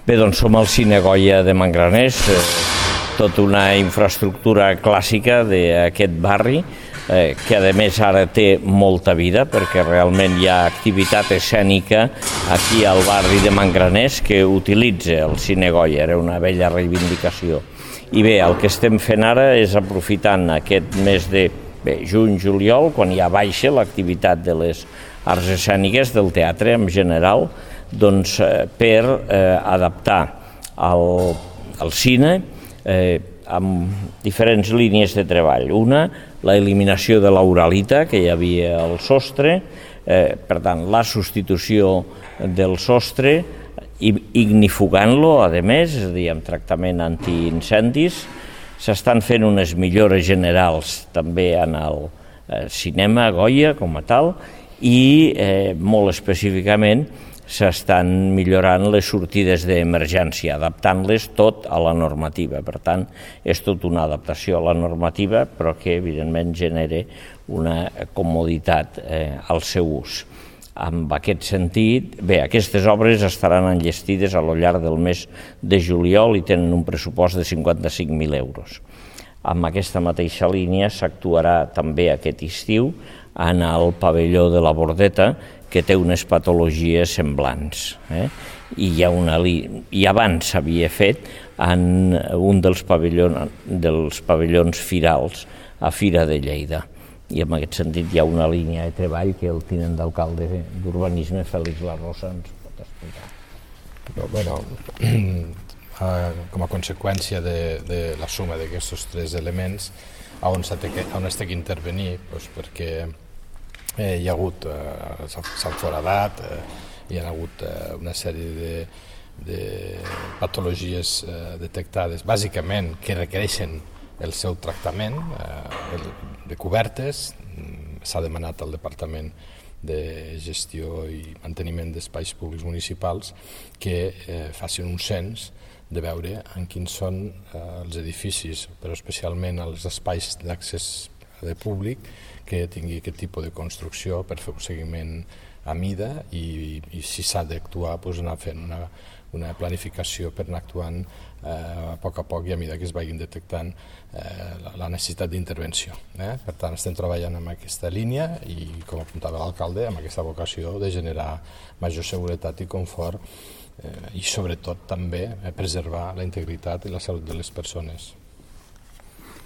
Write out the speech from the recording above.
Bé, doncs som al Cine Goya de Manganès, tota una infraestructura clàssica d'aquest barri, que a més ara té molta vida perquè realment hi ha activitat escènica aquí al barri de Manganès que utilitza el Cine Goya, era una vella reivindicació. I bé, el que estem fent ara és aprofitant aquest mes de juny-juliol, quan ja baixa l'activitat de les arts escèniques, del teatre en general, doncs per adaptar el cine amb diferents línies de treball. Una, la eliminació de l'uralita que hi havia al sostre, per tant, la substitució del sostre, ignifugant-lo, a més, és a dir, amb tractament antiincendis. S'estan fent unes millores generals també en el cinema Goya com a tal i molt específicament s'estan millorant les sortides d'emergència, adaptant-les tot a la normativa. Per tant, és tot una adaptació a la normativa, però que evidentment genera una comoditat al seu ús. En aquest sentit, bé, aquestes obres estaran enllestides a lo llarg del mes de juliol i tenen un pressupost de 55.000 euros. Amb aquesta mateixa línia s'actuarà també aquest estiu en el pavelló de la Bordeta, que té unes patologies semblants. I abans s'havia fet en un dels pavellons firals a Fira de Lleida. I en aquest sentit hi ha una línia de treball que el tinent d'alcalde d'Urbanisme, Félix Larrosa, ens pot explicar. Bueno, com a conseqüència de la suma d'aquests tres elements, on s'ha de intervenir, perquè hi ha hagut, s'han foradat, hi ha hagut una sèrie de patologies detectades, bàsicament que requereixen el seu tractament de cobertes. S'ha demanat al Departament de Gestió i Manteniment d'Espais Públics Municipals que facin un cens de veure en quins són els edificis, però especialment els espais d'accés de públic que tingui aquest tipus de construcció per fer un seguiment a mida i si s'ha d'actuar anar fent una planificació per anar actuant a poc i a mesura que es vagin detectant la necessitat d'intervenció. Per tant, estem treballant en aquesta línia i, com apuntava l'alcalde, amb aquesta vocació de generar major seguretat i confort i, sobretot, també preservar la integritat i la salut de les persones.